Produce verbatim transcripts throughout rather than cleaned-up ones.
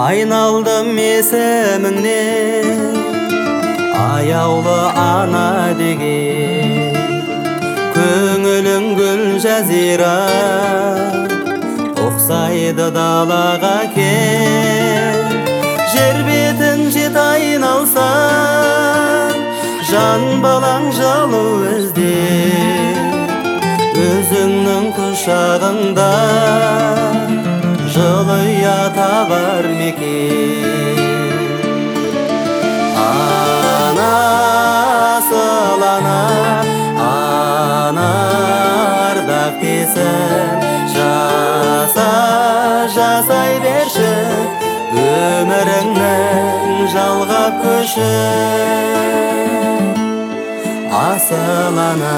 Айналдым есіміңнен, аяулы ана деген. Көңілің гүл жазира, ұқсайды далаға кел. Жер бетін жет айналсан, жан балаң жалу іздер. Өзіңнің құшағында жылы ұята бар мекен. Анасыл ана, ана ардақ десін, жаса жасай берші өміріңнің жалғап көші. Асыл ана,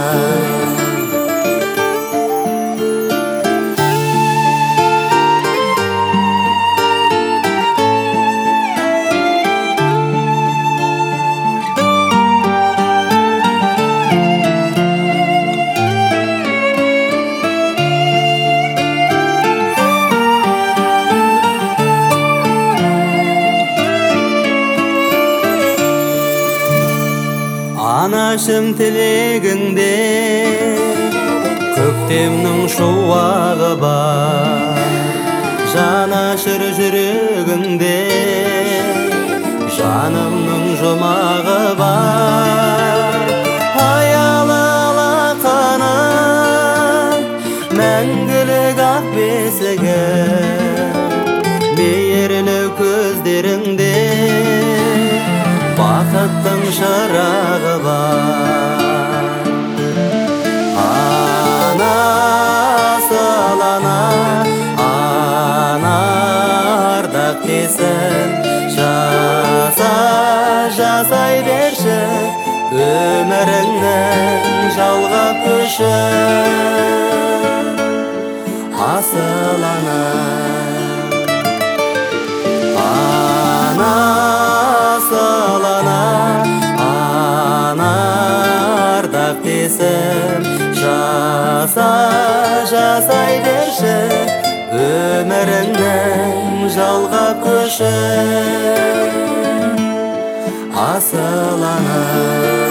анашым тілегіңде көктемнің шуағы бар. Жанашыр жүрегіңде жанымның жұмағы бар. Аялы алақаным, мәңгілік ақ бесігім, мейірлі көздеріңде бақыттың шырағы бар. Анасыл ана, ана ардақ десін, жаса жасай берші өміріңнің жалғап көші. Асыл ана, анасыл ана, ана ардақ десін, жаса жасай берші өміріңнің жалғап көші. Асыл ана.